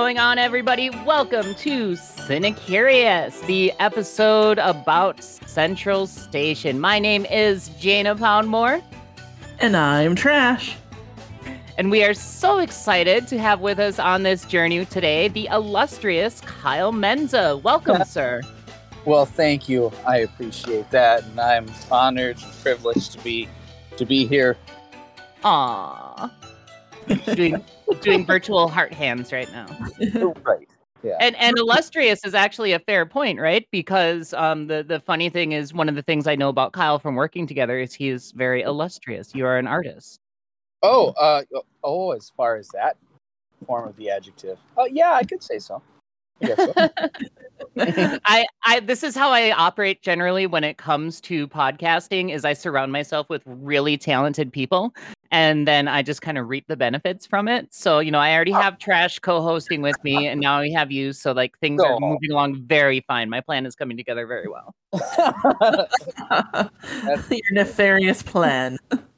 going on, everybody? Welcome to Cinecurious, the episode about Central Station. My name is Jana Poundmore. And I'm Trash. And we are so excited to have with us on this journey today the illustrious Kyle Menza. Welcome, sir. Well, thank you. I appreciate that, and I'm honored and privileged to be here. Aww. doing virtual heart hands right now. Right. Yeah. And illustrious is actually a fair point, right? Because the funny thing is, one of the things I know about Kyle from working together is he is very illustrious. You are an artist. As far as that form of the adjective. Yeah, I could say so. I guess so. This is how I operate generally when it comes to podcasting is I surround myself with really talented people and then I just kind of reap the benefits from it. So, I already have Trash co-hosting with me and now we have you. So things are moving along very fine. My plan is coming together very well. Your nefarious plan.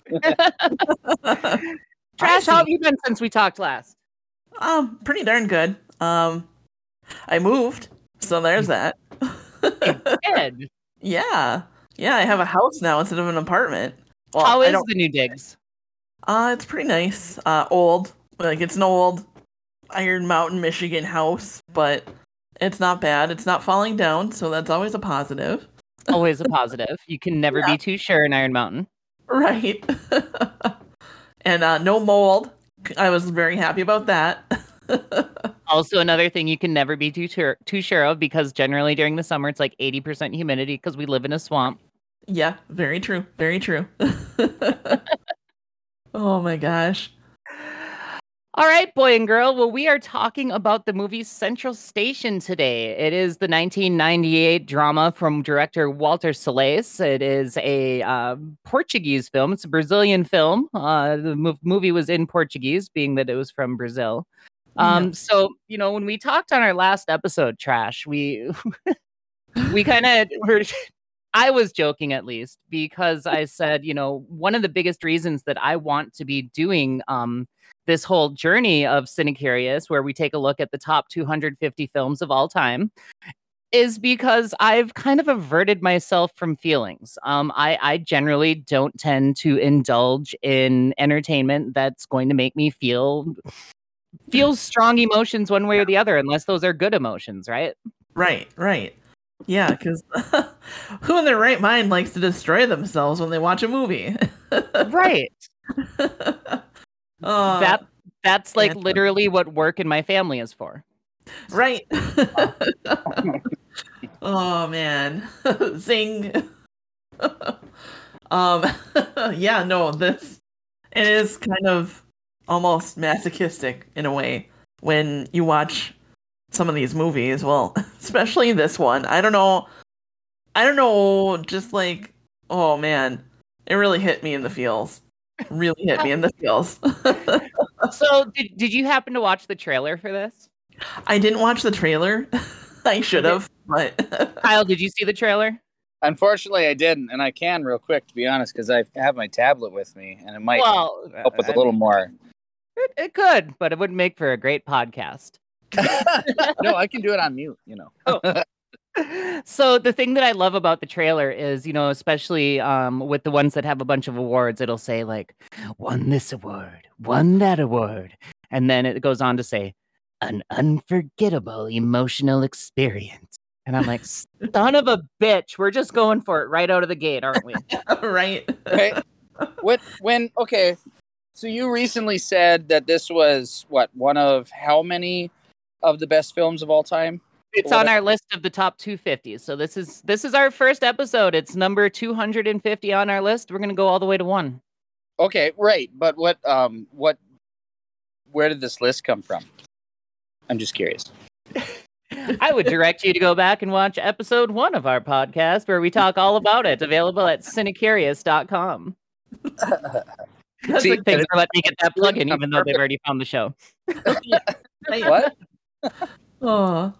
Trash, how have you been since we talked last? Pretty darn good. I moved, so there's that. Good. Yeah, I have a house now instead of an apartment. Well, how is the new digs? It's pretty nice. Old, it's an old Iron Mountain, Michigan house, but it's not bad. It's not falling down, so that's always a positive. Always a positive. You can never be too sure in Iron Mountain. Right. And no mold. I was very happy about that. Also, another thing you can never be too sure of because generally during the summer it's like 80% humidity because we live in a swamp. Yeah, very true. Very true. Oh my gosh. All right, boy and girl. Well, we are talking about the movie Central Station today. It is the 1998 drama from director Walter Salles. It is a Portuguese film. It's a Brazilian film. The movie was in Portuguese, being that it was from Brazil. So, when we talked on our last episode, Trash, we kind of were... I was joking, at least, because I said, one of the biggest reasons that I want to be doing this whole journey of Cinecurious, where we take a look at the top 250 films of all time, is because I've kind of averted myself from feelings. I generally don't tend to indulge in entertainment that's going to make me feel strong emotions one way or the other, unless those are good emotions, right? Right. Yeah, because who in their right mind likes to destroy themselves when they watch a movie? Right. That's literally what work in my family is for. Right. Oh man. Zing. Yeah, no, it is kind of almost masochistic in a way when you watch some of these movies. Well, especially this one. I don't know, just oh man, it really hit me in the feels. Really hit me in the feels. So, did you happen to watch the trailer for this? I didn't watch the trailer. I should have, but... Kyle, did you see the trailer? Unfortunately, I didn't, and I can real quick, to be honest, because I have my tablet with me, and it might help with a little more. It could, but it wouldn't make for a great podcast. No, I can do it on mute, Oh. So the thing that I love about the trailer is, especially with the ones that have a bunch of awards, it'll say won this award, won that award. And then it goes on to say an unforgettable emotional experience. And I'm like, son of a bitch, we're just going for it right out of the gate, aren't we? Right. Okay. Okay. So you recently said that this was one of how many of the best films of all time? It's on our list of the top 250. So this is our first episode. It's number 250 on our list. We're gonna go all the way to 1. Okay, right. But where did this list come from? I'm just curious. I would direct you to go back and watch episode 1 of our podcast where we talk all about it. Available at cinecurious.com. Thanks for letting me get that plug in, even though they've already found the show. What? Oh.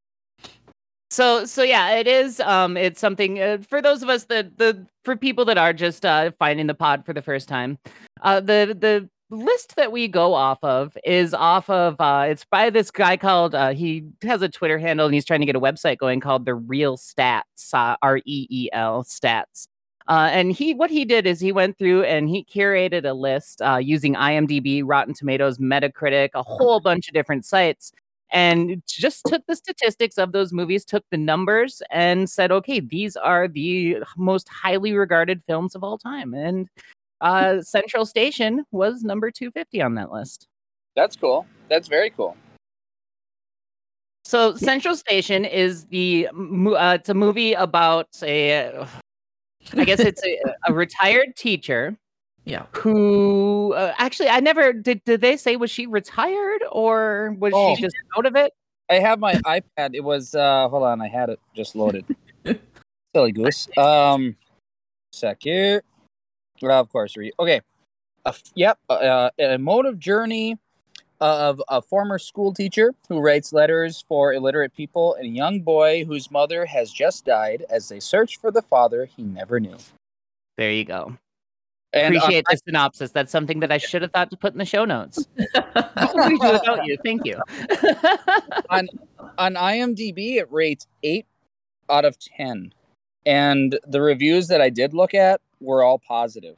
So yeah, it is. It's something for those of us for people that are just finding the pod for the first time. The list that we go off of is off of it's by this guy called he has a Twitter handle and he's trying to get a website going called The Real Stats, REEL Stats. And what he did is he went through and he curated a list using IMDb, Rotten Tomatoes, Metacritic, a whole bunch of different sites, and just took the statistics of those movies, took the numbers, and said, okay, these are the most highly regarded films of all time. And Central Station was number 250 on that list. That's cool. That's very cool. So Central Station is it's a movie about I guess it's a retired teacher. Yeah. Who actually I never did they say was she retired or was she just out of it? I have my iPad. It was hold on, I had it just loaded. Silly goose. Second. Of course. Okay. A emotive journey of a former school teacher who writes letters for illiterate people and a young boy whose mother has just died as they search for the father he never knew. There you go. And appreciate the synopsis. That's something that I should have thought to put in the show notes. What would we do without you? Thank you. on IMDb, it rates 8 out of 10. And the reviews that I did look at were all positive.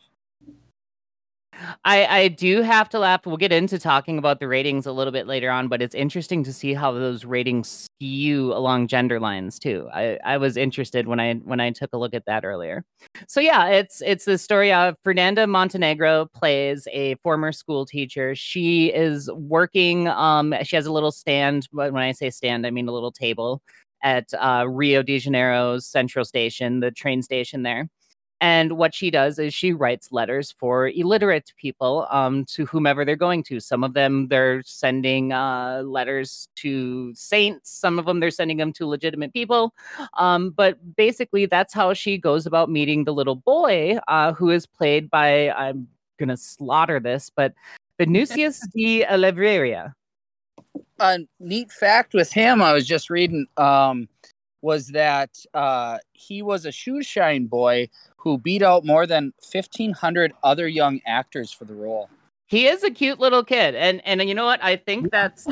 I do have to laugh. We'll get into talking about the ratings a little bit later on, but it's interesting to see how those ratings skew along gender lines too. I was interested when I took a look at that earlier. So yeah, it's the story of Fernanda Montenegro plays a former school teacher. She is working. She has a little stand. When I say stand, I mean a little table at Rio de Janeiro's Central Station, the train station there. And what she does is she writes letters for illiterate people to whomever they're going to. Some of them they're sending letters to saints. Some of them they're sending them to legitimate people. But basically, that's how she goes about meeting the little boy who is played by, I'm going to slaughter this, but Vinicius de Oliveira. A neat fact with him, I was just reading, was that he was a shoe shine boy who beat out more than 1,500 other young actors for the role. He is a cute little kid. And you know what? I think that's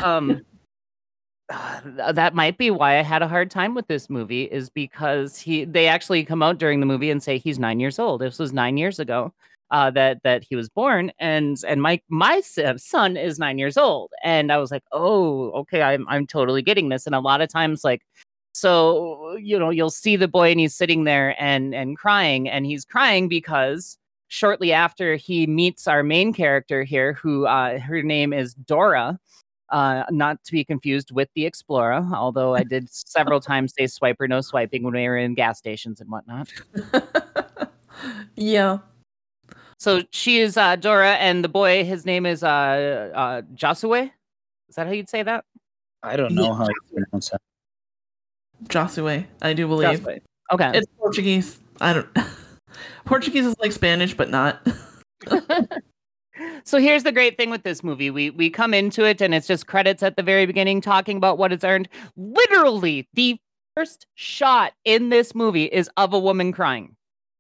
that might be why I had a hard time with this movie, is because they actually come out during the movie and say he's 9 years old. This was 9 years ago that he was born, and my son is 9 years old. And I was like, oh, okay, I'm totally getting this. And a lot of times, like, so, you'll see the boy and he's sitting there and crying, and he's crying because shortly after he meets our main character here, who her name is Dora, not to be confused with the Explorer, although I did several times say swipe or no swiping when we were in gas stations and whatnot. Yeah. So she is Dora, and the boy, his name is Josue. Is that how you'd say that? I don't know how you pronounce that. Josue, I do believe. Josue. Okay. It's Portuguese. I don't. Portuguese is like Spanish, but not. So here's the great thing with this movie. We come into it and it's just credits at the very beginning talking about what it's earned. Literally, the first shot in this movie is of a woman crying.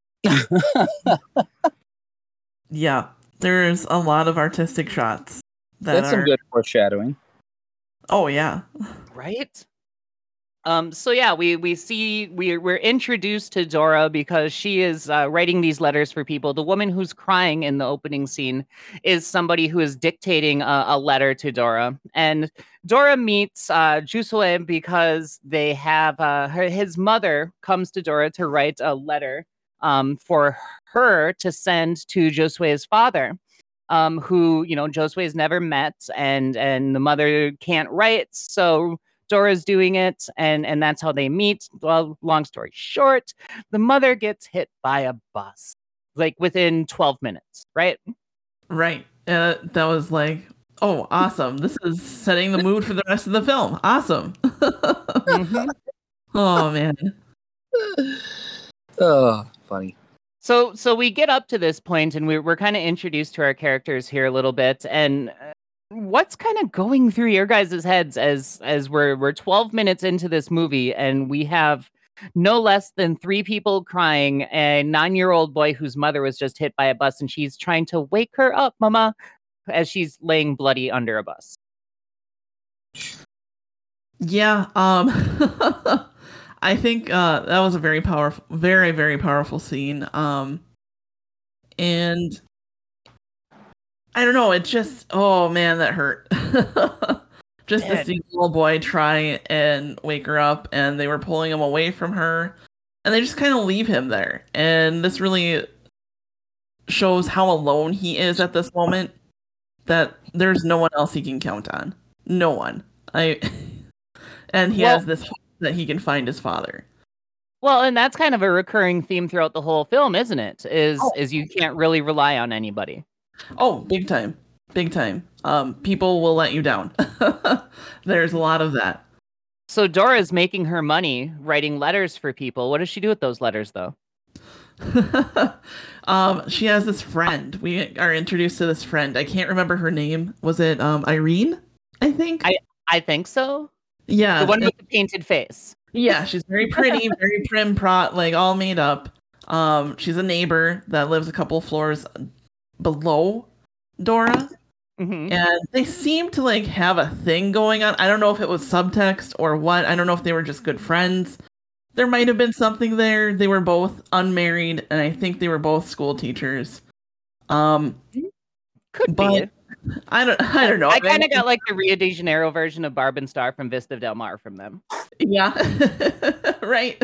Yeah, there's a lot of artistic shots. That's some good foreshadowing. Oh yeah. Right? So yeah, we're introduced to Dora because she is writing these letters for people. The woman who's crying in the opening scene is somebody who is dictating a letter to Dora, and Dora meets Josue because they have his mother comes to Dora to write a letter for her to send to Josue's father, who Josue's never met, and the mother can't write, so Dora's doing it, and that's how they meet. Well, long story short, the mother gets hit by a bus, like within 12 minutes, right? Right. That was like, oh, awesome. This is setting the mood for the rest of the film. Awesome. Mm-hmm. Oh, man. Oh, funny. So we get up to this point, and we're kind of introduced to our characters here a little bit, and what's kind of going through your guys' heads as we're 12 minutes into this movie, and we have no less than 3 people crying, a 9-year-old boy whose mother was just hit by a bus, and she's trying to wake her up, Mama. as she's laying bloody under a bus. Yeah, I think that was a very powerful, very, very powerful scene. And I don't know, it just, oh man, that hurt. Just to see the little boy try and wake her up, and they were pulling him away from her, and they just kind of leave him there. And this really shows how alone he is at this moment, that there's no one else he can count on. No one. And he has this hope that he can find his father. Well, and that's kind of a recurring theme throughout the whole film, isn't it? Is you can't really rely on anybody. Oh, big time. Big time. People will let you down. There's a lot of that. So Dora's making her money writing letters for people. What does she do with those letters, though? She has this friend. We are introduced to this friend. I can't remember her name. Was it Irene? I think. I think so. Yeah, the one with the painted face. Yeah, she's very pretty, very prim, like all made up. She's a neighbor that lives a couple floors below Dora. Mm-hmm. And they seem to like have a thing going on. I don't know if it was subtext or what. I don't know if they were just good friends. There might have been something there. They were both unmarried, and I think they were both school teachers. Could be. I don't know. I kind of got like the Rio de Janeiro version of Barb and Star from Vista Del Mar from them. Yeah, right.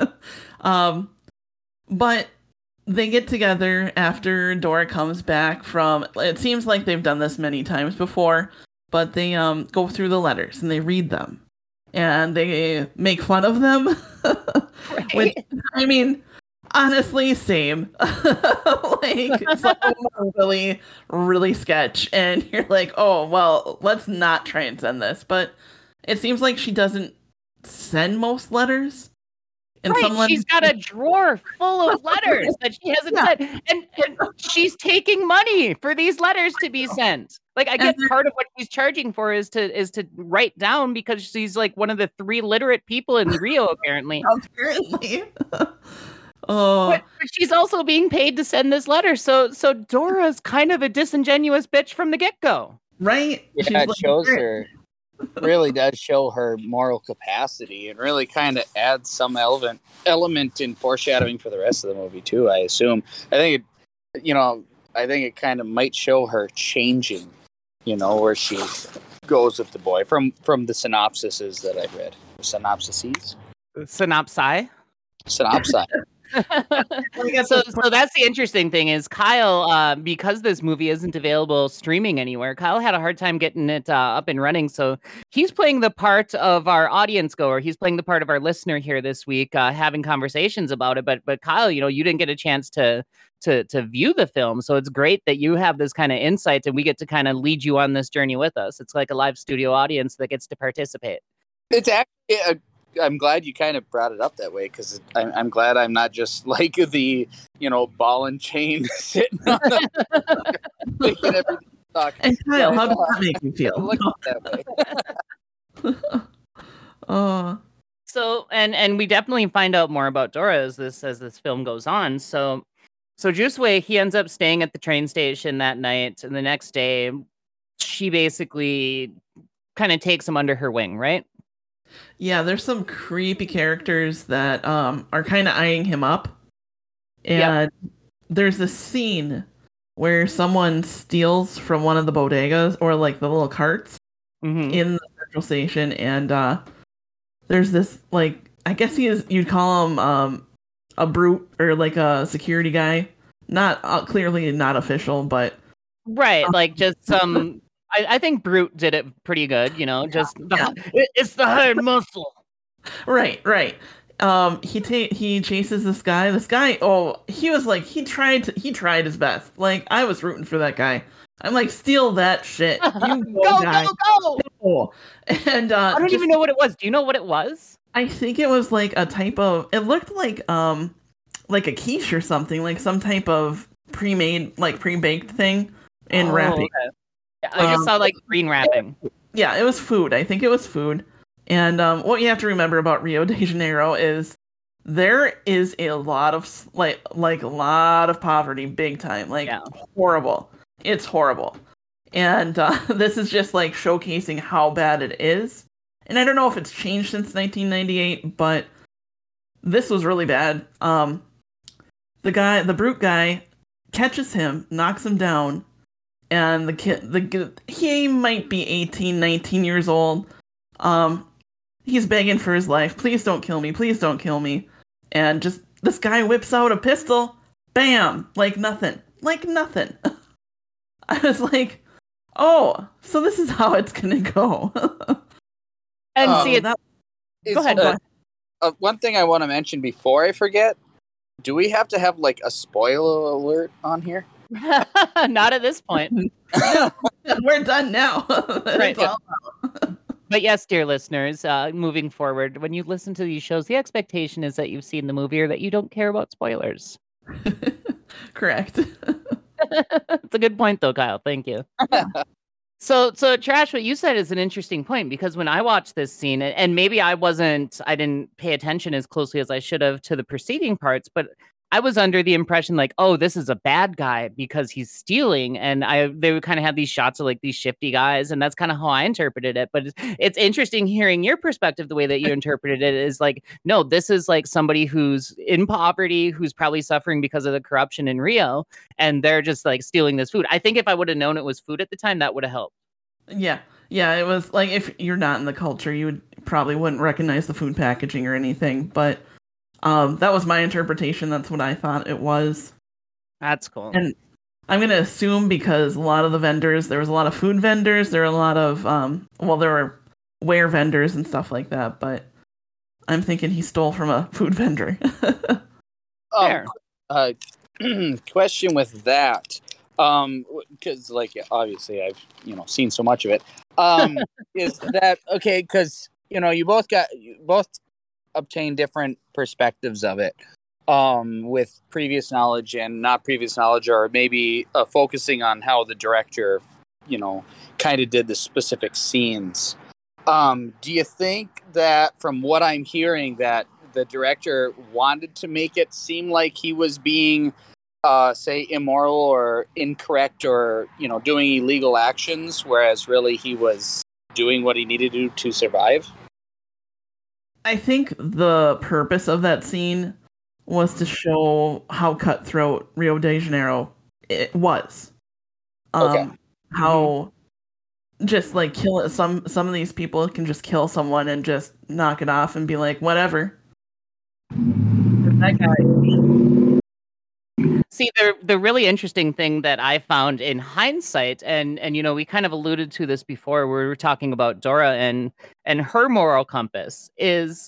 But they get together after Dora comes back from. It seems like they've done this many times before, but they go through the letters and they read them, and they make fun of them. Right. Which, I mean, honestly, same. Like, some of them are really, really sketch, and you're like, oh well, let's not try and send this. But it seems like she doesn't send most letters. And right, she's got a drawer full of letters that she hasn't sent, and she's taking money for these letters to be sent. Like, I get part of what she's charging for is to write down, because she's like one of the 3 literate people in Rio, apparently. Apparently. Oh. But she's also being paid to send this letter, so Dora's kind of a disingenuous bitch from the get-go. Right? Yeah, it shows her. Really does show her moral capacity, and really kind of adds some element in foreshadowing for the rest of the movie too, I assume. I think it kind of might show her changing, where she goes with the boy from the synopsises that I read. Synopsises? Synopsi. So that's the interesting thing is Kyle, because this movie isn't available streaming anywhere, Kyle had a hard time getting it up and running. So he's playing the part of our audience goer. He's playing the part of our listener here this week, having conversations about it. But Kyle, you didn't get a chance to view the film. So it's great that you have this kind of insight and we get to kind of lead you on this journey with us. It's like a live studio audience that gets to participate. It's actually I'm glad you kind of brought it up that way, because I'm glad I'm not just like the ball and chain sitting on the making everything talk. And Kyle, how does that make you feel? Look that way. So and we definitely find out more about Dora as this film goes on. So Jusway, he ends up staying at the train station that night, and the next day she basically kind of takes him under her wing, right? Yeah, there's some creepy characters that are kind of eyeing him up. And there's this scene where someone steals from one of the bodegas, or like the little carts in the central station, and there's this, like, I guess you'd call him a brute, or like a security guy. Not clearly not official, but right, like just some. I think Brute did it pretty good, it's the hard muscle. Right. He chases this guy. This guy, he was like, he tried his best. Like, I was rooting for that guy. I'm like, steal that shit. You go. And I don't even know what it was. Do you know what it was? I think it was like a type of. It looked like a quiche or something, like some type of pre-made, like pre-baked thing in wrapping. Okay. I just saw like green wrapping. Yeah, it was food. I think it was food. And what you have to remember about Rio de Janeiro is there is a lot of like a lot of poverty, big time, horrible. It's horrible. And this is just like showcasing how bad it is. And I don't know if it's changed since 1998, but this was really bad. The brute guy catches him, knocks him down, and he might be 18, 19 years old. He's begging for his life. Please don't kill me. Please don't kill me. And just this guy whips out a pistol. Bam! Like nothing. Like nothing. I was like, oh, so this is how it's gonna go. And see, go Is, ahead. one thing I want to mention before I forget, do we have to have like a spoiler alert on here? not at this point. We're done now. Right. It's all- But yes, dear listeners, moving forward, when you listen to these shows, the expectation is that you've seen the movie or that you don't care about spoilers. Correct. It's a good point, though, Kyle. Thank you. So Trash, what you said is an interesting point, because when I watched this scene, and maybe I didn't pay attention as closely as I should have to the preceding parts, but I was under the impression like, oh, this is a bad guy because he's stealing. And they would kind of have these shots of like these shifty guys. And that's kind of how I interpreted it. But it's interesting hearing your perspective. The way that you interpreted it is like, no, this is like somebody who's in poverty, who's probably suffering because of the corruption in Rio. And they're just like stealing this food. I think if I would have known it was food at the time, that would have helped. Yeah. Yeah, it was like if you're not in the culture, you probably wouldn't recognize the food packaging or anything. But that was my interpretation. That's what I thought it was. That's cool. And I'm going to assume because a lot of the vendors, there was a lot of food vendors. There were a lot of, there were ware vendors and stuff like that. But I'm thinking he stole from a food vendor. Fair. Question with that, because like obviously I've seen so much of it. Is that okay? Because you both obtain different perspectives of it, with previous knowledge and not previous knowledge, or maybe focusing on how the director, kind of did the specific scenes. Do you think that, from what I'm hearing, that the director wanted to make it seem like he was being, say, immoral or incorrect or, doing illegal actions, whereas really he was doing what he needed to do to survive? I think the purpose of that scene was to show how cutthroat Rio de Janeiro it was. Okay. How just like kill it. Some of these people can just kill someone and just knock it off and be like, whatever. That guy. See, the really interesting thing that I found in hindsight, and we kind of alluded to this before, we were talking about Dora and her moral compass is,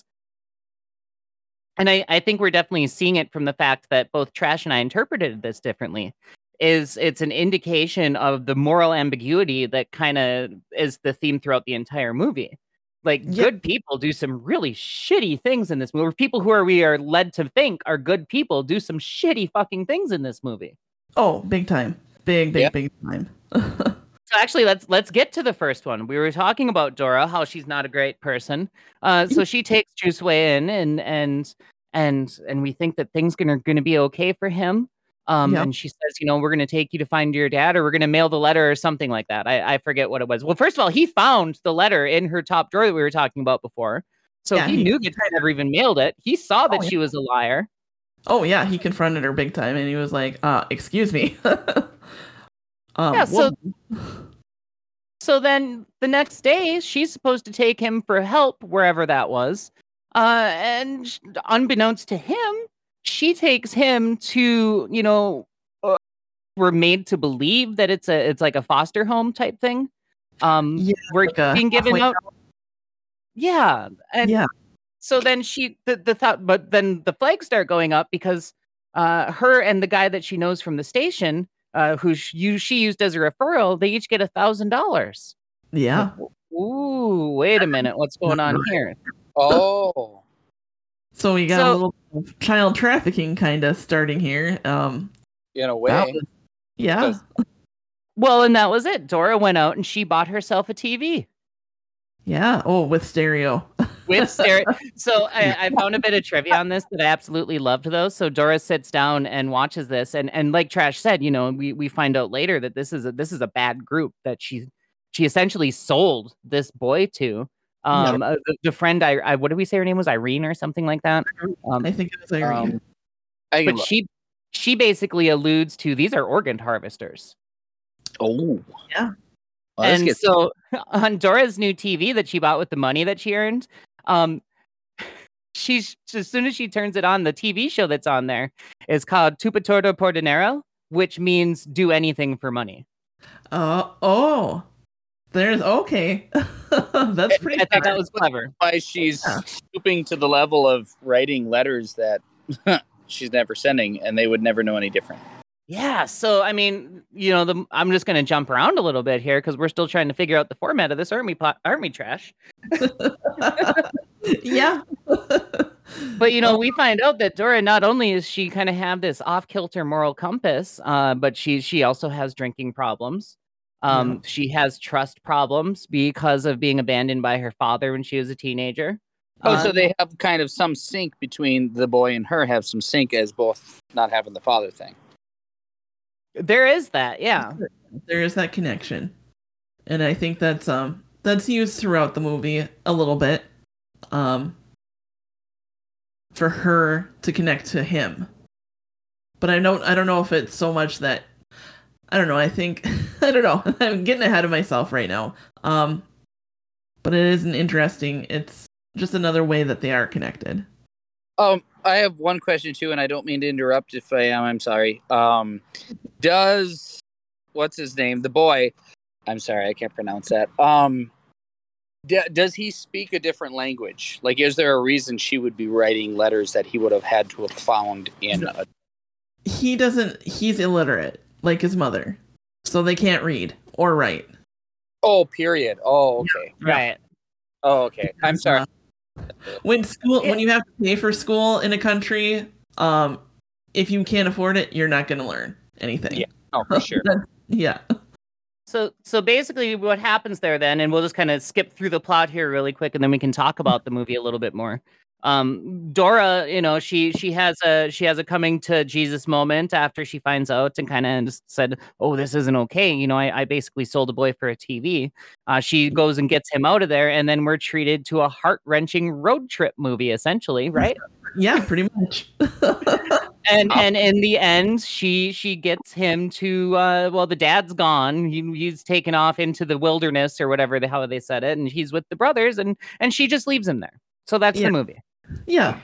and I think we're definitely seeing it from the fact that both Trash and I interpreted this differently, is it's an indication of the moral ambiguity that kind of is the theme throughout the entire movie. Like, good people do some really shitty things in this movie. People who we are led to think are good people do some shitty fucking things in this movie. Oh, big time. Big time. So actually, let's get to the first one. We were talking about Dora, how she's not a great person. So she takes Jusui in, and we think that things are going to be okay for him. And she says, we're going to take you to find your dad, or we're going to mail the letter or something like that. I forget what it was. Well, first of all, he found the letter in her top drawer that we were talking about before. So he knew that she never even mailed it. He saw that she was a liar. Oh, yeah. He confronted her big time, and he was like, excuse me. So then the next day, she's supposed to take him for help wherever that was. And unbeknownst to him, she takes him to, we're made to believe that it's like a foster home type thing. We're like being given out. Yeah. And so then but then the flags start going up because her and the guy that she knows from the station, who she used as a referral, they each get $1,000. Yeah. Ooh, wait a minute. What's going on here? Oh. So we got a little child trafficking kind of starting here. In a way. Yeah. Well, and that was it. Dora went out and she bought herself a TV. Yeah. Oh, with stereo. with So I found a bit of trivia on this that I absolutely loved though. So Dora sits down and watches this, and like Trash said, we find out later that this is a bad group that she essentially sold this boy to. The friend I what did we say her name was, Irene or something like that? I think it was Irene. But she basically alludes to these are organ harvesters. Oh yeah. Well, and so on Dora's new TV that she bought with the money that she earned, she's as soon as she turns it on, the TV show that's on there is called Tupatordo por Dinero, which means do anything for money. There's okay. That's pretty. I thought that was clever. Why she's stooping to the level of writing letters that she's never sending, and they would never know any different. Yeah, so I mean, I'm just going to jump around a little bit here because we're still trying to figure out the format of this army Trash. Yeah. But we find out that Dora, not only is she kind of have this off-kilter moral compass, but she also has drinking problems. She has trust problems because of being abandoned by her father when she was a teenager. So they have kind of some sync between the boy and her, have some sync as both not having the father thing. There is that, yeah. There is that connection. And I think that's used throughout the movie a little bit. For her to connect to him. But I don't know if it's so much that I don't know, I think I don't know. I'm getting ahead of myself right now. But it is it's just another way that they are connected. I have one question too, and I don't mean to interrupt. If I am, I'm sorry. Does what's his name? The boy. I'm sorry, I can't pronounce that. Does he speak a different language? Like, is there a reason she would be writing letters that he would have had to have found in? He doesn't. He's illiterate, like his mother, so they can't read or write. Oh, period. Oh, okay. Right. Oh, okay. I'm sorry. When you have to pay for school in a country, if you can't afford it, you're not going to learn anything. Yeah. Oh, for sure. Yeah. So basically what happens there then, and we'll just kind of skip through the plot here really quick, and then we can talk about the movie a little bit more. Dora, she has a coming to Jesus moment after she finds out and kind of said, "Oh, this isn't okay." I basically sold a boy for a TV. She goes and gets him out of there, and then we're treated to a heart-wrenching road trip movie, essentially, right? Yeah, pretty much. And in the end, she gets him to the dad's gone. He's taken off into the wilderness or whatever how they said it, and he's with the brothers, and she just leaves him there. So that's the movie. Yeah.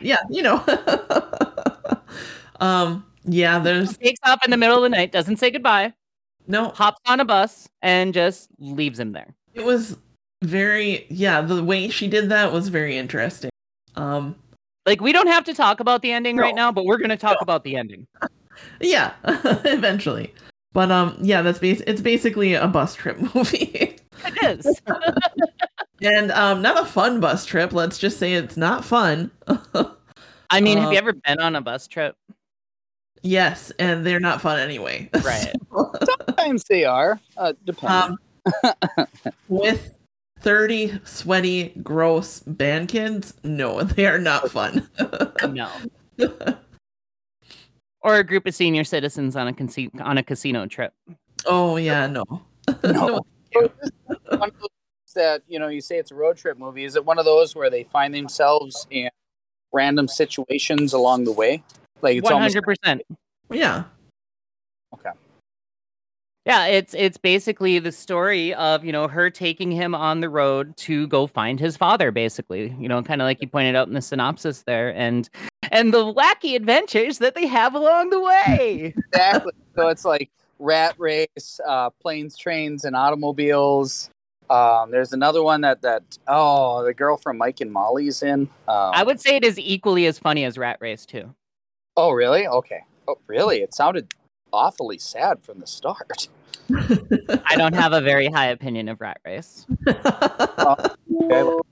There's takes off in the middle of the night, doesn't say goodbye. No, hops on a bus and just leaves him there. It was the way she did that was very interesting. We don't have to talk about the ending right now, but we're going to talk about the ending. Yeah, eventually. But it's basically a bus trip movie. It is. And not a fun bus trip. Let's just say it's not fun. I mean, have you ever been on a bus trip? Yes, and they're not fun anyway. Right. Sometimes they are. Depending. With 30 sweaty, gross band kids, no, they are not fun. No. Or a group of senior citizens on a casino trip. Oh yeah, no. No. One of those that you say it's a road trip movie. Is it one of those where they find themselves in random situations along the way? Like it's 100%. Yeah. Okay. Yeah, it's basically the story of her taking him on the road to go find his father. Basically, kind of like you pointed out in the synopsis there, and the wacky adventures that they have along the way. Exactly. So it's like rat race, planes, trains, and automobiles. There's another one that the girl from Mike and Molly's in. I would say it is equally as funny as Rat Race too. Oh, really? Okay. Oh, really? It sounded awfully sad from the start. I don't have a very high opinion of Rat Race. Oh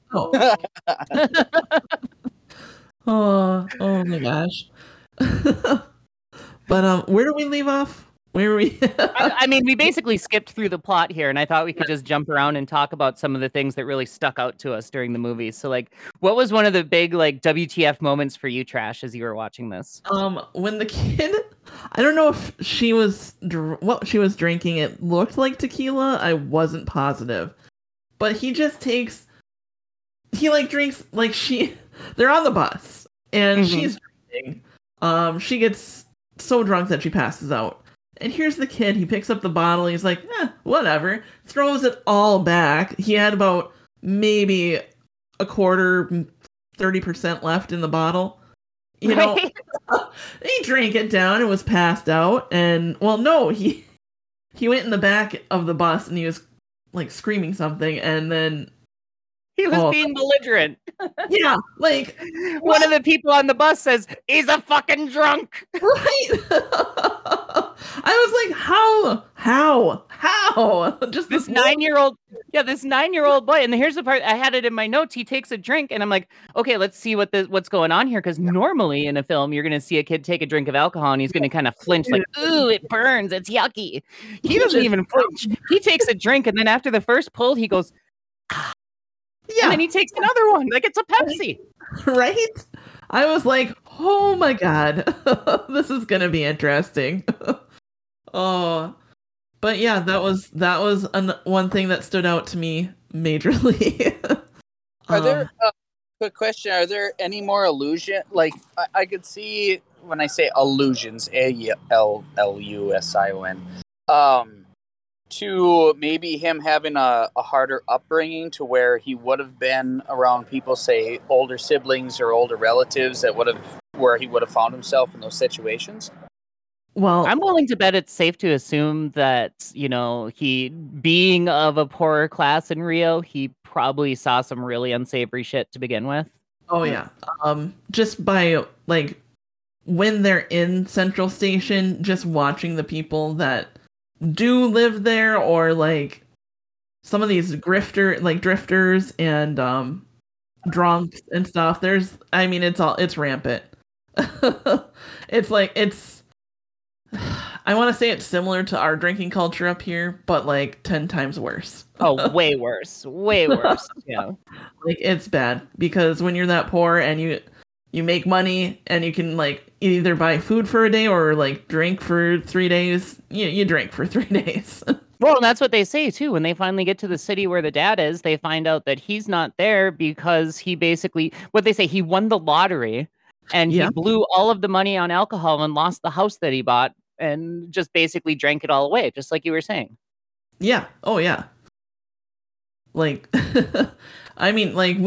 my gosh. But where do we leave off? Where were we? I mean, we basically skipped through the plot here, and I thought we could just jump around and talk about some of the things that really stuck out to us during the movie. So, like, what was one of the big, like, WTF moments for you, Trash, as you were watching this? When the kid, I don't know if she was what she was drinking. It looked like tequila. I wasn't positive, but he just takes. He like drinks like they're on the bus and she's drinking. She gets so drunk that she passes out. And here's the kid. He picks up the bottle. He's like, whatever. Throws it all back. He had about maybe a quarter, 30% left in the bottle. You know, he drank it down and was passed out. And well, no, he went in the back of the bus and he was like screaming something. And then he was being belligerent. Yeah, like one of the people on the bus says he's a fucking drunk. Right. I was like, how? Just this 9-year-old, this 9-year-old boy. And here's the part, I had it in my notes. He takes a drink, and I'm like, okay, let's see what's going on here. Because normally in a film, you're gonna see a kid take a drink of alcohol, and he's gonna kind of flinch, like, ooh, it burns, it's yucky. He doesn't even flinch. He takes a drink, and then after the first pull, he goes, ah. Yeah. And then he takes another one, like it's a Pepsi. Right? I was like, oh my god, this is gonna be interesting. Oh, but yeah, that was one thing that stood out to me majorly. Are there quick question? Are there any more illusion? Like I could see when I say illusions, ALLUSION, to maybe him having a harder upbringing, to where he would have been around people, say older siblings or older relatives, where he would have found himself in those situations. Well, I'm willing to bet it's safe to assume that, you know, he, being of a poorer class in Rio, he probably saw some really unsavory shit to begin with. Oh yeah. Just by like when they're in Central Station, just watching the people that do live there, or like some of these drifters and drunks and stuff. It's rampant. I want to say it's similar to our drinking culture up here, but like 10 times worse. Oh, way worse. Yeah. Like it's bad, because when you're that poor and you make money and you can like either buy food for a day or like drink for 3 days, you drink for 3 days. Well, and that's what they say too. When they finally get to the city where the dad is, they find out that he's not there because he basically, what they say, he won the lottery and he blew all of the money on alcohol and lost the house that he bought and just basically drank it all away, just like you were saying. Yeah. Oh yeah. Like, I mean, like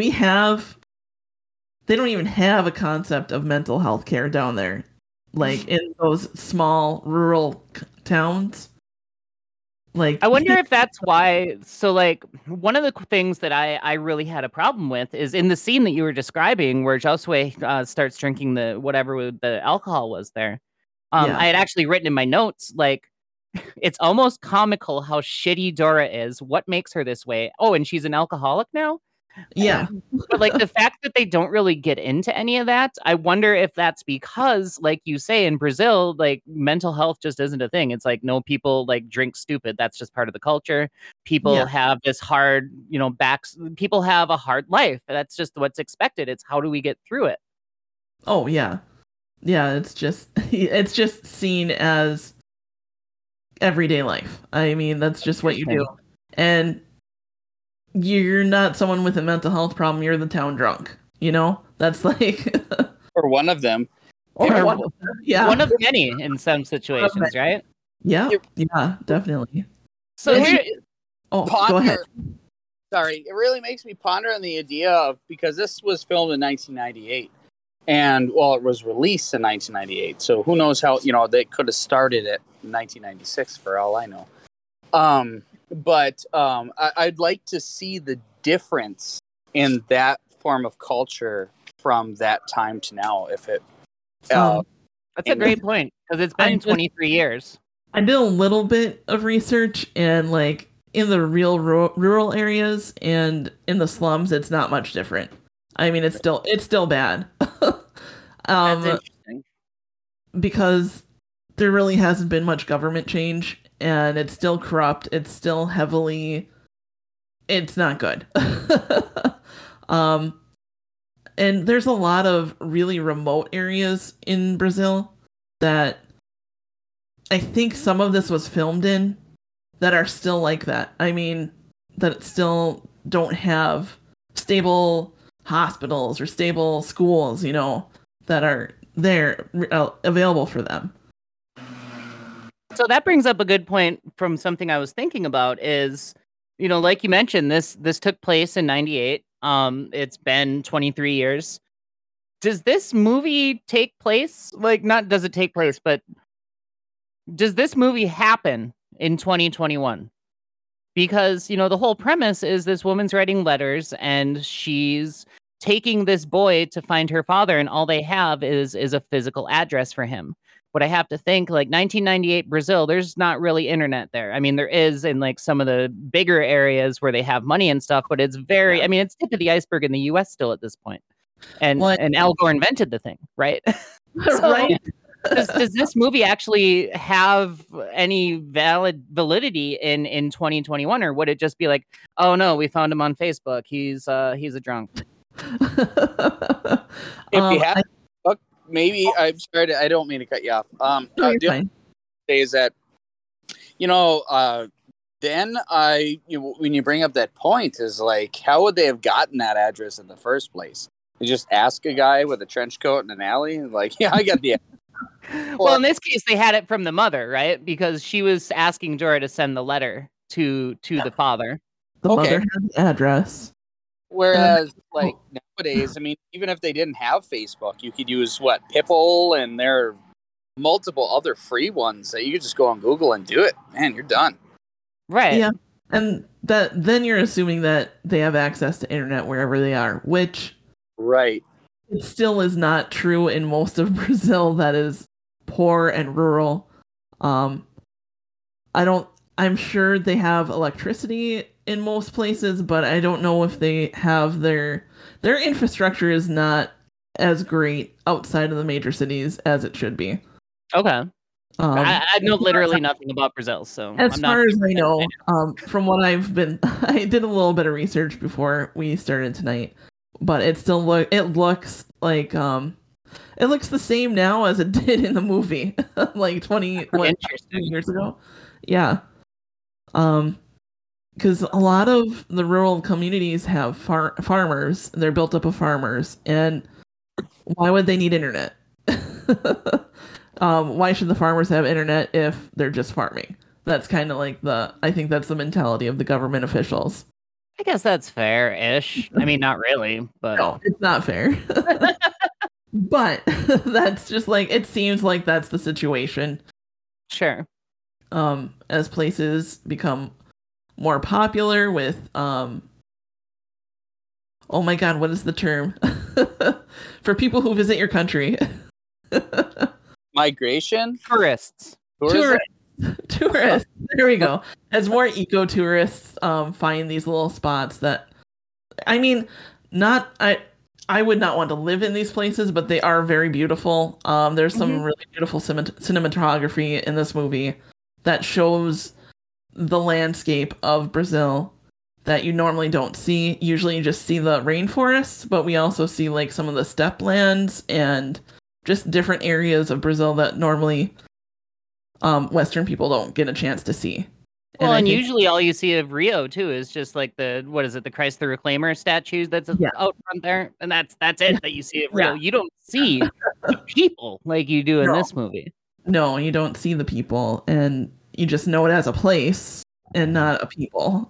they don't even have a concept of mental health care down there. Like in those small rural towns. Like, I wonder if that's why. So like one of the things that I really had a problem with is in the scene that you were describing where Josue starts drinking whatever the alcohol was there. I had actually written in my notes, like, it's almost comical how shitty Dora is. What makes her this way? Oh, and she's an alcoholic now? Yeah. But like the fact that they don't really get into any of that, I wonder if that's because, like you say, in Brazil, like mental health just isn't a thing. It's like, no, people like drink stupid. That's just part of the culture. People have this hard, people have a hard life. That's just what's expected. It's how do we get through it? Oh, yeah. Yeah, it's just seen as everyday life. I mean, that's just what you do. And you're not someone with a mental health problem, you're the town drunk. That's like or one of them. Or one of them. Yeah. One of many in some situations, right? Yeah. Yeah, definitely. So go ahead. Sorry, it really makes me ponder on the idea of, because this was filmed in 1998. And, well, it was released in 1998, so who knows how, they could have started it in 1996 for all I know. But I'd like to see the difference in that form of culture from that time to now. If it, that's a great point, because it's been 23 years. I did a little bit of research, and like in the real rural areas and in the slums, it's not much different. I mean, it's still bad. That's interesting. Because there really hasn't been much government change, and it's still corrupt. It's still it's not good. And there's a lot of really remote areas in Brazil that I think some of this was filmed in that are still like that. I mean, that still don't have stable hospitals or stable schools, that are there available for them. So that brings up a good point from something I was thinking about is, like you mentioned, this took place in 98. It's been 23 years. Does this movie take place? Like, not does it take place, but does this movie happen in 2021? Because, the whole premise is this woman's writing letters and she's taking this boy to find her father, and all they have is a physical address for him. But I have to think, like, 1998 Brazil, there's not really internet there. I mean, there is in like some of the bigger areas where they have money and stuff, but it's it's tip of the iceberg in the US still at this point. And Al Gore invented the thing, right? Right. Does this movie actually have any validity in 2021, or would it just be like, oh no, we found him on Facebook, he's a drunk? If you have maybe, I'm sorry, I don't mean to cut you off. No, you're fine. Say is that, then when you bring up that point is like, how would they have gotten that address in the first place? They just ask a guy with a trench coat in an alley, like, yeah, I got the address. Well, in this case, they had it from the mother, right? Because she was asking Dora to send the letter to the father. The mother had the address. Whereas, like, nowadays, I mean, even if they didn't have Facebook, you could use, Pipple, and there are multiple other free ones that you could just go on Google and do it. Man, you're done. Right. Yeah. And then you're assuming that they have access to internet wherever they are, which right. It still is not true in most of Brazil that is poor and rural. I'm sure they have electricity in most places, but I don't know if they have their infrastructure is not as great outside of the major cities as it should be. Okay. I know literally nothing about Brazil, so as far as I know, from what I did a little bit of research before we started tonight, but it looks like it looks the same now as it did in the movie, like 20 years ago. Yeah. Because a lot of the rural communities have farmers. They're built up of farmers, and why would they need internet? Why should the farmers have internet if they're just farming? That's kind of like I think that's the mentality of the government officials. I guess that's fair-ish. I mean, not really, but no, it's not fair. But that's just like, it seems like that's the situation. Sure. As places become more popular with oh my god, what is the term for people who visit your country? Migration? Tourists. Tourists. There we go. As more eco tourists find these little spots that, I mean, I would not want to live in these places, but they are very beautiful. There's some really beautiful cinematography in this movie that shows the landscape of Brazil that you normally don't see. Usually you just see the rainforests, but we also see like some of the steppe lands and just different areas of Brazil that normally Western people don't get a chance to see. Well, and usually all you see of Rio too is just like the Christ the Reclaimer statues that's out front there, and that's it that you see of Rio. Yeah. You don't see the people like you do in this movie. No, you don't see the people, and you just know it as a place and not a people.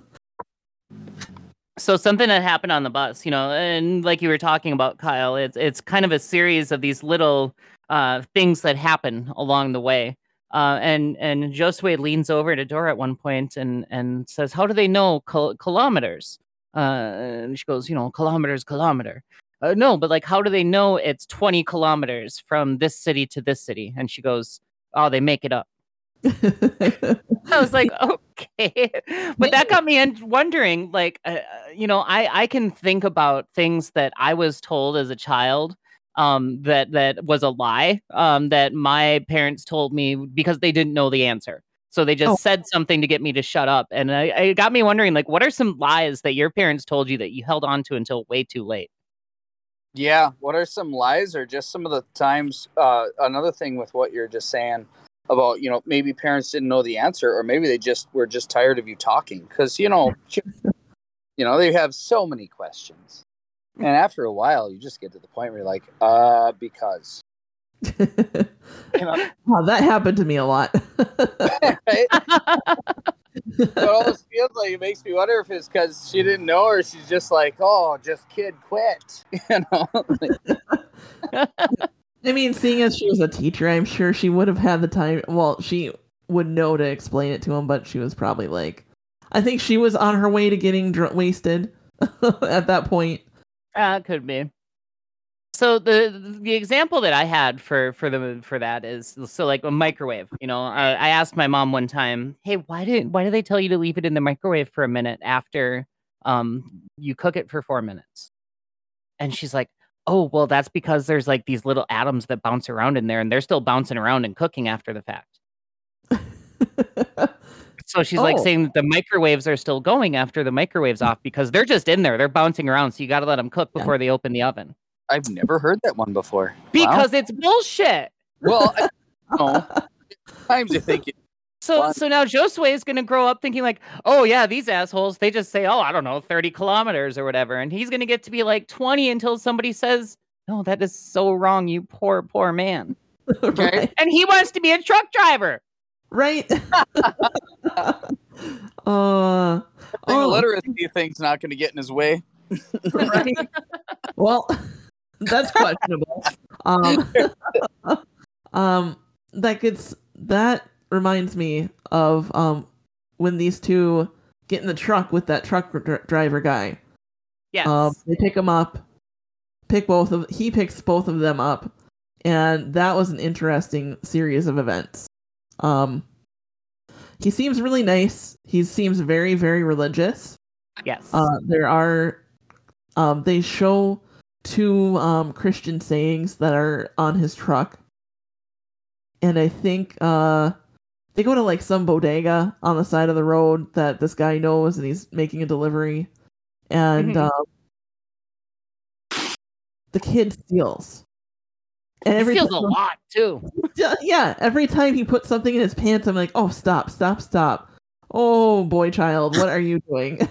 So something that happened on the bus, and like you were talking about, Kyle, it's kind of a series of these little things that happen along the way. And Josue leans over to Dora at one point and says, "How do they know kilometers?" And she goes, kilometer. No, but like, how do they know it's 20 kilometers from this city to this city? And she goes, "Oh, they make it up." I was like, okay, but that got me wondering, like, I can think about things that I was told as a child that was a lie, that my parents told me because they didn't know the answer. So they just said something to get me to shut up. And it got me wondering, like, what are some lies that your parents told you that you held on to until way too late? Yeah. What are some lies, or just some of the times? Another thing with what you're just saying about, maybe parents didn't know the answer, or maybe they were just tired of you talking, because they have so many questions, and after a while, you just get to the point where you're like, because. Wow, that happened to me a lot. Right? It almost feels like, it makes me wonder if it's because she didn't know, or she's just like, oh, just kid, quit. I mean, seeing as she was a teacher, I'm sure she would have had the time. Well, she would know to explain it to him, but she was probably like, I think she was on her way to getting wasted at that point. Could be. So the example that I had for that is, so like a microwave. I asked my mom one time, "Hey, why do they tell you to leave it in the microwave for a minute after you cook it for 4 minutes?" And she's like, "Oh, well, that's because there's like these little atoms that bounce around in there, and they're still bouncing around and cooking after the fact." So she's like saying that the microwaves are still going after the microwave's off because they're just in there, they're bouncing around. So you got to let them cook before they open the oven. I've never heard that one before. Because it's bullshit. Well, times you think. So now Josue is going to grow up thinking like, oh yeah, these assholes, they just say, oh, I don't know, 30 kilometers or whatever. And he's going to get to be like 20 until somebody says, no, that is so wrong, you poor, poor man. Right. And he wants to be a truck driver. Right. The literacy thing's not going to get in his way. Right. Well, that's questionable. That reminds me of when these two get in the truck with that truck driver guy. Yes. They pick him up. He picks both of them up, and that was an interesting series of events. He seems really nice. He seems very, very religious. Yes. They show two Christian sayings that are on his truck. And I think they go to like some bodega on the side of the road that this guy knows, and he's making a delivery. And the kid steals. And he steals a lot too. Yeah, every time he puts something in his pants, I'm like, oh, stop. Oh, boy child, what are you doing?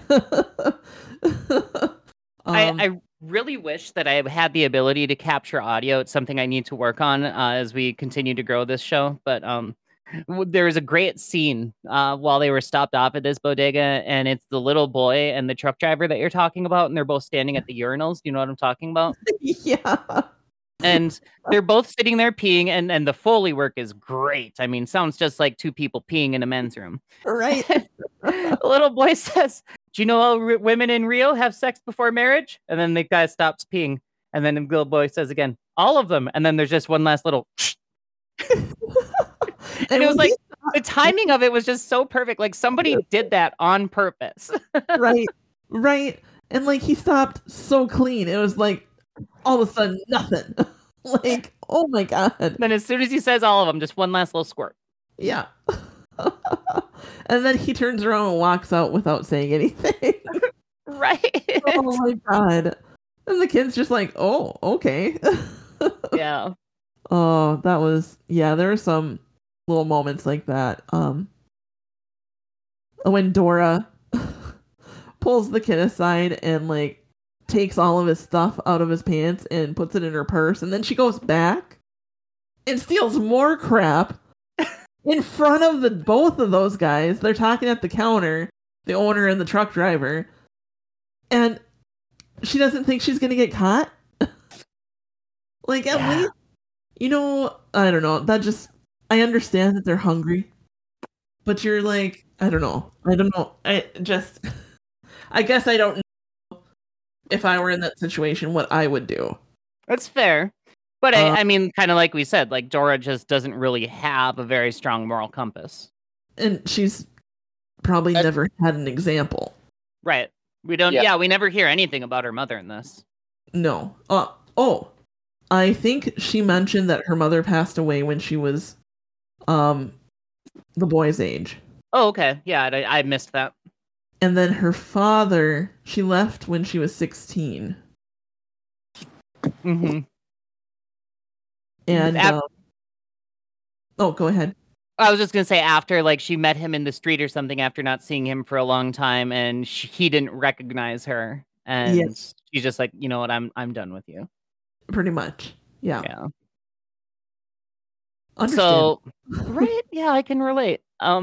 I really wish that I had the ability to capture audio. It's something I need to work on as we continue to grow this show. But there was a great scene while they were stopped off at this bodega, and it's the little boy and the truck driver that you're talking about, and they're both standing at the urinals. Do you know what I'm talking about? Yeah. And they're both sitting there peeing, and the Foley work is great. I mean, sounds just like two people peeing in a men's room. Right. The little boy says, do you know how women in Rio have sex before marriage? And then the guy stops peeing. And then the little boy says again, all of them. And then there's just one last little... And it was like, the timing of it was just so perfect. Like somebody did that on purpose. Right. And like he stopped so clean. It was like, all of a sudden, nothing. Like, oh my God. Then as soon as he says all of them, just one last little squirt. Yeah. And then he turns around and walks out without saying anything. Right. Oh my God. And the kid's just like, oh, okay. Yeah. Oh, there were some little moments like that. When Dora pulls the kid aside and like takes all of his stuff out of his pants and puts it in her purse, and then she goes back and steals more crap in front of both of those guys. They're talking at the counter, the owner and the truck driver, and she doesn't think she's gonna get caught. Like, at least, I don't know. I understand that they're hungry, but you're like, I don't know. I guess I don't know if I were in that situation, what I would do. That's fair. But I mean, kind of like we said, like Dora just doesn't really have a very strong moral compass. And she's probably never had an example. Right. We don't, we never hear anything about her mother in this. No. I think she mentioned that her mother passed away when she was the boy's age. Oh, okay. Yeah, I missed that. And then her father, she left when she was 16. Mm-hmm. And oh, go ahead. I was just gonna say after, like, she met him in the street or something after not seeing him for a long time, and he didn't recognize her, and Yes. she's just like, you know what, I'm done with you. Pretty much. Yeah. Yeah. Understand. So, right? Yeah, I can relate.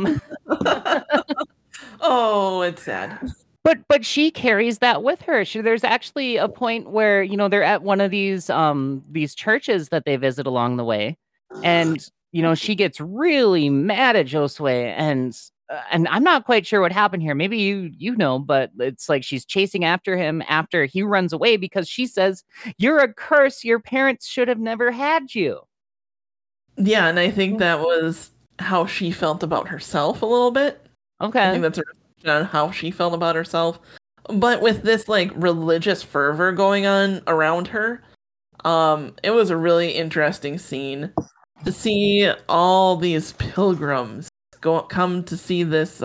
Oh, it's sad. But she carries that with her. There's actually a point where, you know, they're at one of these churches that they visit along the way, and you know, she gets really mad at Josue, and I'm not quite sure what happened here. Maybe you know, but it's like she's chasing after him after he runs away because she says, "You're a curse. Your parents should have never had you." Yeah, and I think that was how she felt about herself a little bit. I Okay. think that's a reflection on how she felt about herself. But with this like religious fervor going on around her, it was a really interesting scene to see all these pilgrims come to see this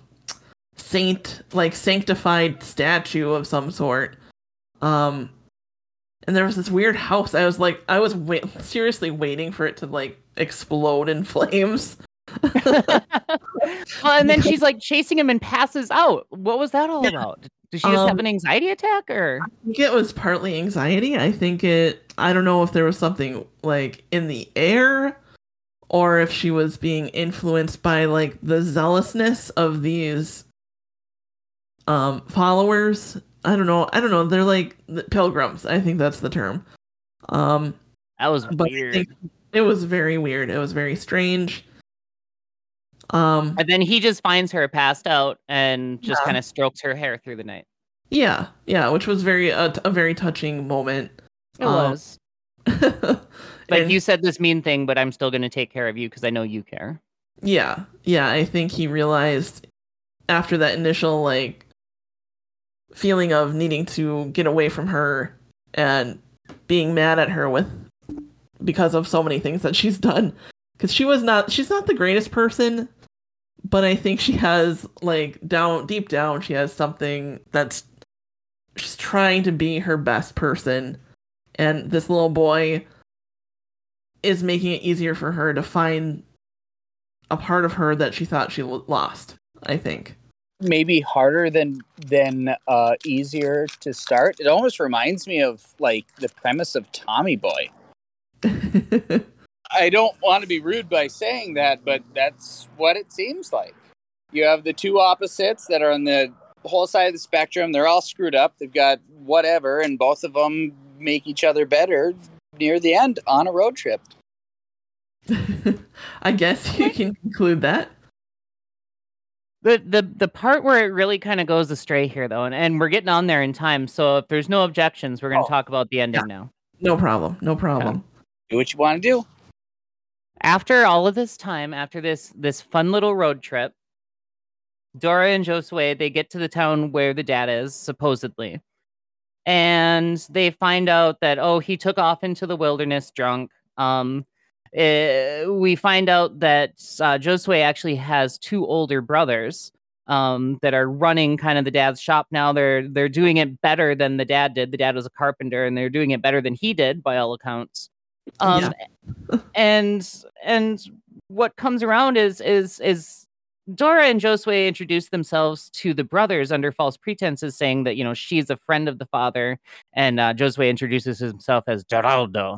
sanctified statue of some sort. And there was this weird house. I was seriously waiting for it to like explode in flames. Well, and then she's like chasing him and passes out. What was that all about? Did she just have an anxiety attack, or? I think it was partly anxiety. I don't know if there was something like in the air or if she was being influenced by like the zealousness of these followers. I don't know. They're like pilgrims. I think that's the term. That was weird. It was very weird. It was very strange. And then he just finds her passed out and just kind of strokes her hair through the night. Yeah, which was a very touching moment. It was. Like, you said this mean thing, but I'm still going to take care of you because I know you care. Yeah, I think he realized after that initial like feeling of needing to get away from her and being mad at her because of so many things that she's done, because she's not the greatest person, but I think she has like deep down she has something that's she's trying to be her best person, and this little boy is making it easier for her to find a part of her that she thought she lost, I think. Maybe harder than easier to start. It almost reminds me of like the premise of Tommy Boy. I don't want to be rude by saying that, but that's what it seems like. You have the two opposites that are on the whole side of the spectrum. They're all screwed up. They've got whatever, and both of them make each other better near the end on a road trip. I guess you can conclude that. The part where it really kind of goes astray here, though, and we're getting on there in time, so if there's no objections, we're going to talk about the ending now. No problem. Okay. Do what you want to do. After all of this time, after this fun little road trip, Dora and Josue, they get to the town where the dad is, supposedly. And they find out that, he took off into the wilderness drunk. We find out that Josue actually has two older brothers that are running kind of the dad's shop now. They're doing it better than the dad did. The dad was a carpenter, and they're doing it better than he did, by all accounts. And what comes around is Dora and Josue introduce themselves to the brothers under false pretenses, saying that, you know, she's a friend of the father, and Josue introduces himself as Geraldo.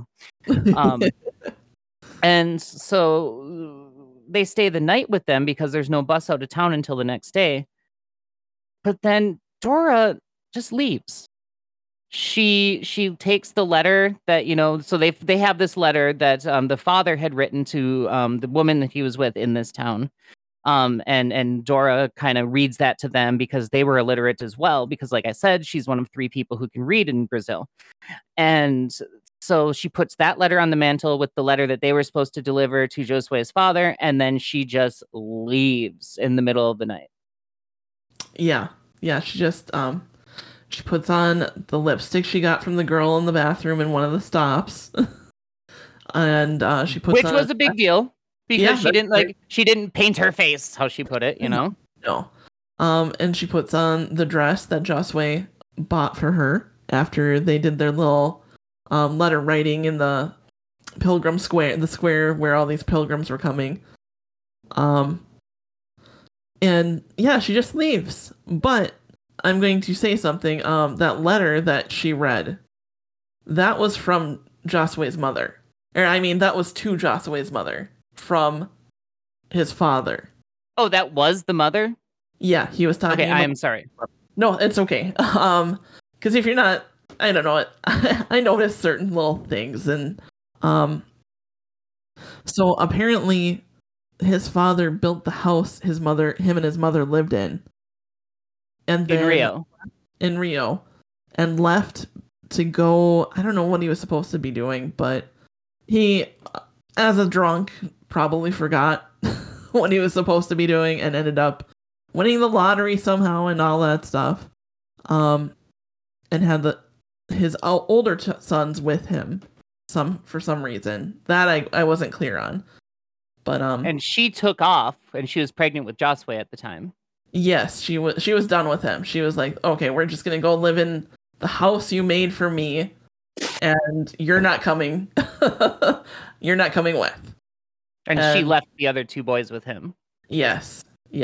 And so they stay the night with them because there's no bus out of town until the next day. But then Dora just leaves. She takes the letter that, you know, so they have this letter that the father had written to the woman that he was with in this town. And Dora kind of reads that to them because they were illiterate as well, because like I said, she's one of 3 people who can read in Brazil. And so she puts that letter on the mantle with the letter that they were supposed to deliver to Josue's father, and then she just leaves in the middle of the night. Yeah, she just She puts on the lipstick she got from the girl in the bathroom in one of the stops. And she puts Which on was a big deal because Yeah, she that's didn't great. she didn't paint her face, how she put it, you know? No. And she puts on the dress that Josue bought for her after they did their little letter writing in the Pilgrim Square, the square where all these pilgrims were coming. And yeah, she just leaves. But I'm going to say something. That letter that she read, that was from Josue's mother. Or I mean, that was to Josue's mother from his father. Oh, that was the mother? Yeah, he was talking Okay, about... I am sorry. No, it's okay. Because if you're not, I don't know, I noticed certain little things, and so apparently his father built the house him and his mother lived in, and then in Rio, and left to go. I don't know what he was supposed to be doing, but he, as a drunk, probably forgot what he was supposed to be doing and ended up winning the lottery somehow and all that stuff. And had his older sons with him for some reason that I wasn't clear on. But and she took off, and she was pregnant with Josue at the time. Yes, she was done with him. She was like, okay, we're just gonna go live in the house you made for me, and you're not coming. You're not coming with. And she left the other two boys with him. Yes.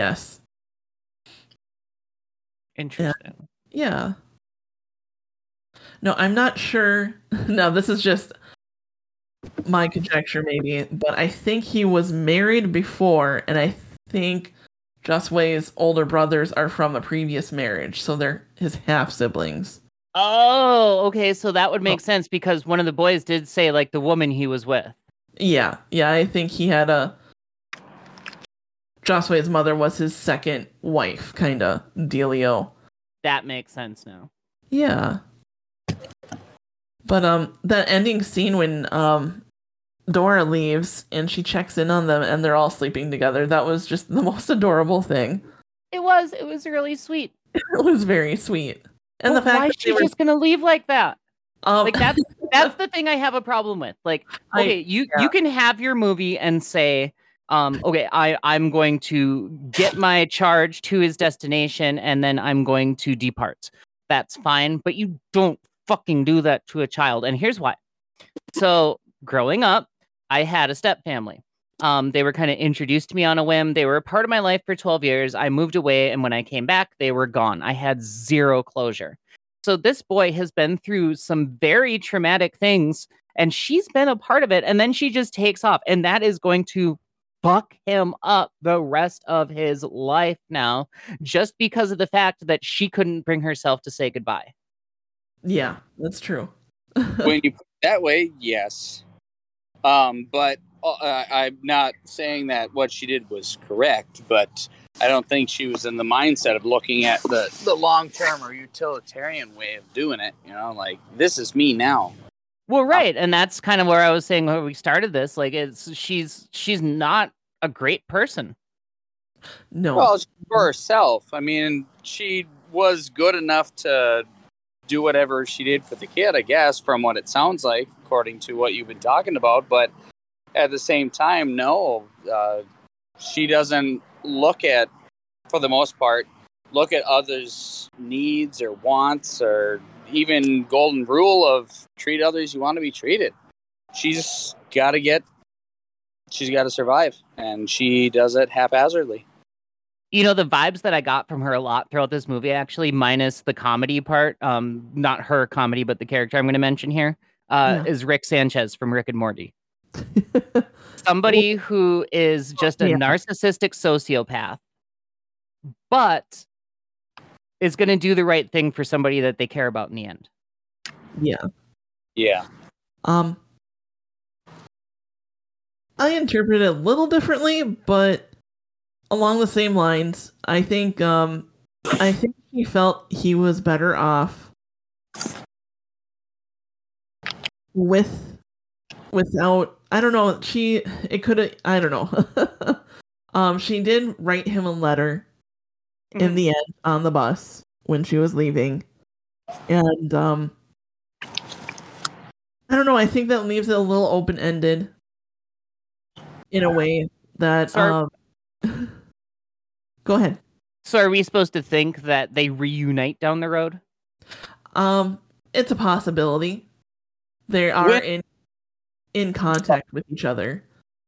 Interesting. Yeah. No, I'm not sure. No, this is just my conjecture, maybe. But I think he was married before, and I think Josue's older brothers are from a previous marriage, so they're his half siblings. Oh, okay. So that would make sense because one of the boys did say like the woman he was with. Yeah. I think he had Josue's mother was his second wife, kind of dealio. That makes sense now. Yeah. But that ending scene when Dora leaves and she checks in on them and they're all sleeping together, that was just the most adorable thing. It was really sweet. It was very sweet. And the fact why is she just gonna leave like that? Like that's the thing I have a problem with. Like, okay, you can have your movie and say, okay, I'm going to get my charge to his destination and then I'm going to depart. That's fine, but you don't fucking do that to a child. And here's why. So growing up, I had a step family. They were kind of introduced to me on a whim. They were a part of my life for 12 years. I moved away, and when I came back, they were gone. I had zero closure. So this boy has been through some very traumatic things, and she's been a part of it, and then she just takes off, and that is going to fuck him up the rest of his life now, just because of the fact that she couldn't bring herself to say goodbye. Yeah, that's true. When you put it that way, yes. But I'm not saying that what she did was correct, but I don't think she was in the mindset of looking at the long-term or utilitarian way of doing it. You know, like, this is me now. Well, right. And that's kind of where I was saying when we started this. Like, she's not a great person. No. Well, for herself. I mean, she was good enough to do whatever she did for the kid, I guess, from what it sounds like, according to what you've been talking about. But at the same time, no, she doesn't for the most part, look at others' needs or wants or even golden rule of treat others you want to be treated. She's got to survive, and she does it haphazardly. You know, the vibes that I got from her a lot throughout this movie, actually, minus the comedy part, not her comedy, but the character I'm going to mention here, is Rick Sanchez from Rick and Morty. Somebody who is just a narcissistic sociopath, but is going to do the right thing for somebody that they care about in the end. Yeah. I interpret it a little differently, but along the same lines. I think he felt he was better off without, I don't know, she did write him a letter in the end on the bus when she was leaving, And I don't know. I think that leaves it a little open ended in a way that. Go ahead. So are we supposed to think that they reunite down the road? It's a possibility. They are in contact with each other.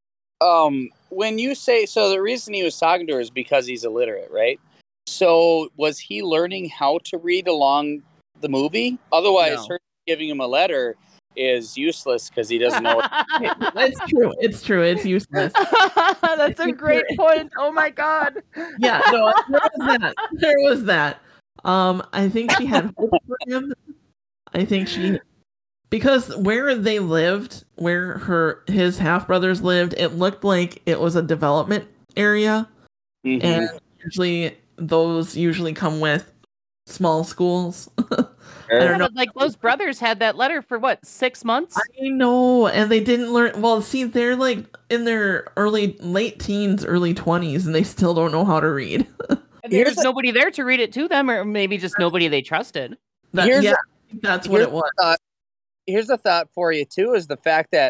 When you say so, the reason he was talking to her is because he's illiterate, right? So was he learning how to read along the movie? Otherwise, her giving him a letter is useless because he doesn't know. It's true. It's true. It's useless. That's a great point. Oh my god. Yeah. No. There was that. I think she had hope for him. I think because where they lived, where his half brothers lived, it looked like it was a development area, and those usually come with small schools. I don't know. Like those brothers had that letter for what, 6 months? I know, and they didn't learn. Well, see, they're like in their late teens, early 20s, and they still don't know how to read. And there's nobody there to read it to them, or maybe just nobody they trusted. That's what it was. Here's a thought for you too: is the fact that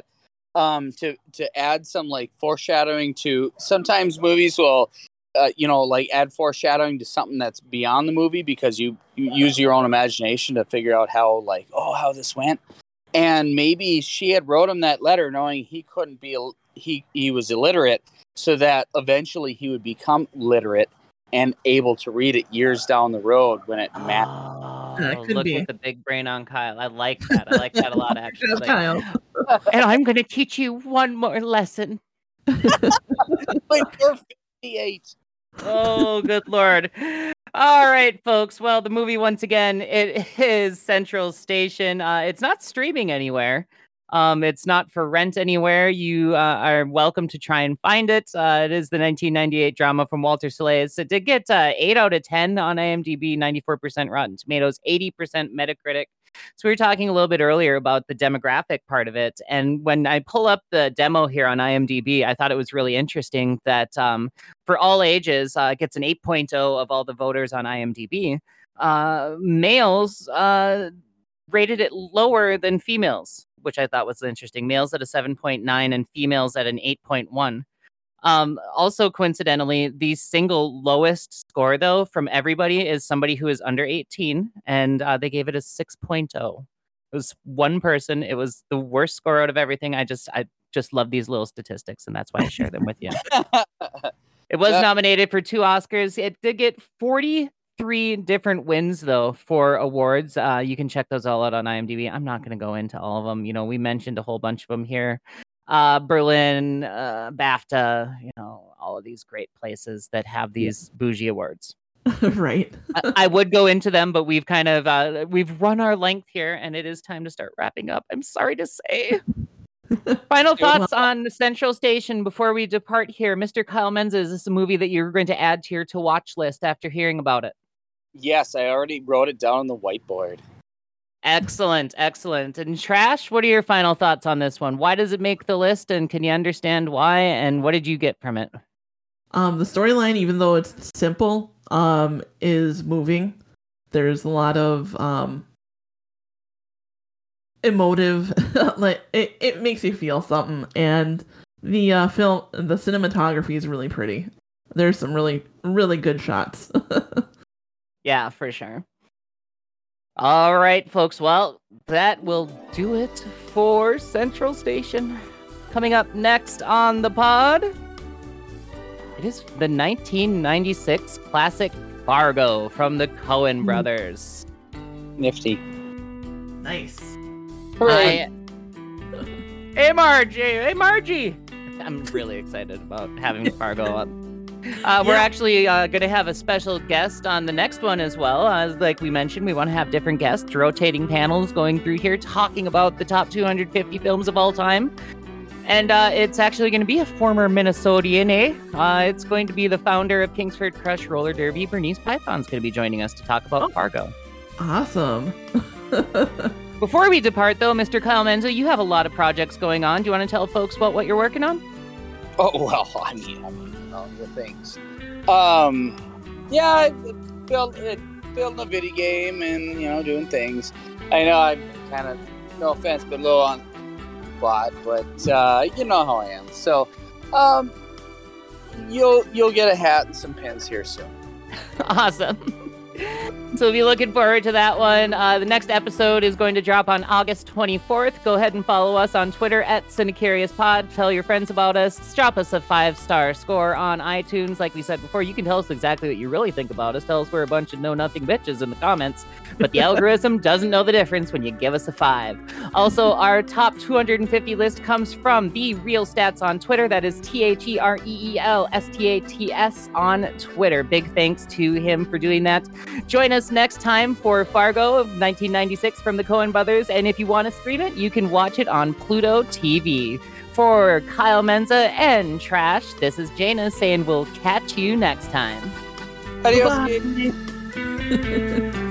to add some like foreshadowing to sometimes movies will. Like add foreshadowing to something that's beyond the movie because you use your own imagination to figure out how this went. And maybe she had wrote him that letter knowing he couldn't be, he was illiterate, so that eventually he would become literate and able to read it years down the road when it mattered. Look at the big brain on Kyle. I like that. I like that a lot, actually. Kyle. And I'm going to teach you one more lesson. But you're 58. Oh, good Lord. All right, folks. Well, the movie, once again, it is Central Station. It's not streaming anywhere. It's not for rent anywhere. You are welcome to try and find it. It is the 1998 drama from Walter Salles. It did get 8 out of 10 on IMDb, 94% Rotten Tomatoes, 80% Metacritic. So we were talking a little bit earlier about the demographic part of it. And when I pull up the demo here on IMDb, I thought it was really interesting that for all ages, it gets an 8.0 of all the voters on IMDb. Males rated it lower than females, which I thought was interesting. Males at a 7.9 and females at an 8.1. Also, coincidentally, the single lowest score, though, from everybody is somebody who is under 18, and they gave it a 6.0. It was one person. It was the worst score out of everything. I just love these little statistics, and that's why I share them with you. It was nominated for 2 Oscars. It did get 43 different wins, though, for awards. You can check those all out on IMDb. I'm not going to go into all of them. We mentioned a whole bunch of them here. Berlin, BAFTA, all of these great places that have these bougie awards. Right. I would go into them, but we've kind of we've run our length here, and it is time to start wrapping up. I'm sorry to say. Final thoughts on Central Station before we depart here. Mr. Kyle Menza, is this a movie that you're going to add to your to-watch list after hearing about it? Yes, I already wrote it down on the whiteboard. Excellent. And Trash, what are your final thoughts on this one? Why does it make the list, and can you understand why, and what did you get from it? The storyline, even though it's simple, is moving. There's a lot of emotive, like it makes you feel something, and the cinematography is really pretty. There's some really, really good shots. Yeah, for sure. All right, folks. Well, that will do it for Central Station. Coming up next on the pod, it is the 1996 classic Fargo from the Coen brothers. Nifty. Nice. Hey, Margie. I'm really excited about having Fargo on. We're actually going to have a special guest on the next one as well. Like we mentioned, we want to have different guests, rotating panels going through here, talking about the top 250 films of all time. And it's actually going to be a former Minnesotan, It's going to be the founder of Kingsford Crush Roller Derby, Bernice Python's going to be joining us to talk about Fargo. Awesome. Before we depart, though, Mr. Kyle Menza, you have a lot of projects going on. Do you want to tell folks about what you're working on? Oh, well, I mean, the things. building a video game and, you know, doing things. I know I'm kind of, no offense, but low on plot, but you know how I am. So, you'll get a hat and some pins here soon. Awesome. So be looking forward to that one. The next episode is going to drop on August 24th. Go ahead and follow us on Twitter at CineCuriousPod. Tell your friends about us. Drop us a 5-star score on iTunes. Like we said before, you can tell us exactly what you really think about us. Tell us we're a bunch of know-nothing bitches in the comments. But the algorithm doesn't know the difference when you give us a 5. Also, our top 250 list comes from The Real Stats on Twitter. That is ThereelStats on Twitter. Big thanks to him for doing that. Join us next time for Fargo of 1996 from the Coen brothers. And if you want to stream it, you can watch it on Pluto TV. For Kyle Menza and Trash, this is Jaina saying we'll catch you next time. Adios. Bye.